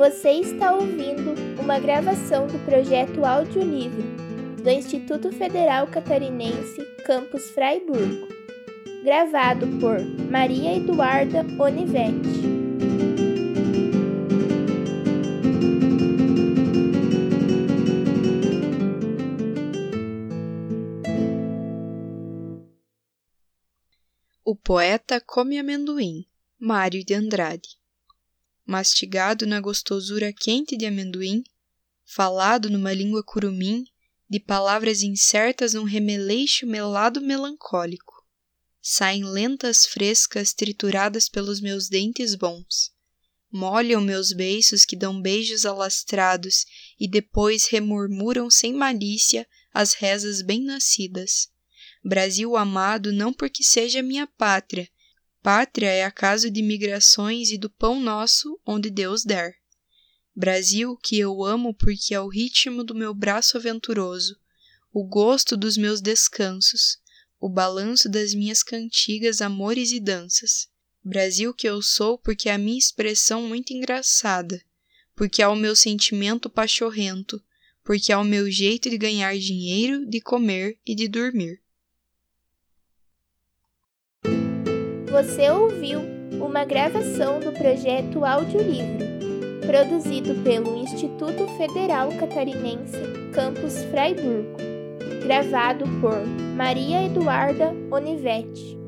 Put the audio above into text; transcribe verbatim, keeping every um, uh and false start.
Você está ouvindo uma gravação do projeto Audiolivro do Instituto Federal Catarinense, Campus Fraiburgo, gravado por Maria Eduarda Onivetti. O poeta come amendoim, Mário de Andrade. Mastigado na gostosura quente de amendoim, falado numa língua curumim, de palavras incertas num remeleixo melado melancólico. Saem lentas frescas trituradas pelos meus dentes bons. Molham meus beiços que dão beijos alastrados e depois remurmuram sem malícia as rezas bem-nascidas. Brasil amado não porque seja minha pátria, pátria é acaso de migrações e do pão nosso onde Deus der. Brasil que eu amo porque é o ritmo do meu braço aventuroso, o gosto dos meus descansos, o balanço das minhas cantigas, amores e danças. Brasil que eu sou porque é a minha expressão muito engraçada, porque é o meu sentimento pachorrento, porque é o meu jeito de ganhar dinheiro, de comer e de dormir. Você ouviu uma gravação do projeto Audiolivro, produzido pelo Instituto Federal Catarinense, Campus Fraiburgo, gravado por Maria Eduarda Onivetti.